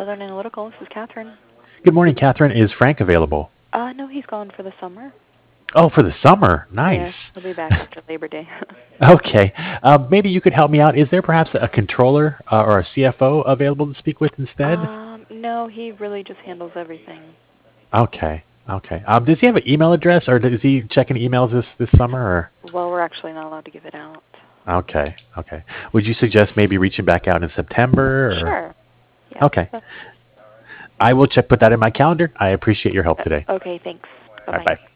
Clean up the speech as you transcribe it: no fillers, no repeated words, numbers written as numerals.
Southern Analytical. This is Catherine. Good morning, Catherine. Is Frank available? No, he's gone for the summer. Oh, for the summer. Yeah, Nice. he'll be back after Labor Day. Okay. Maybe you could help me out. Is there perhaps a controller or a CFO available to speak with instead? No, he really just handles everything. Okay. Okay. Does he have an email address, or is he checking emails this summer? Or Well, we're actually not allowed to give it out. okay. Okay. Would you suggest maybe reaching back out in September? Or Sure. Yeah. okay. I will check. Put that in my calendar. I appreciate your help today. Okay, thanks. All right. Bye-bye. Bye.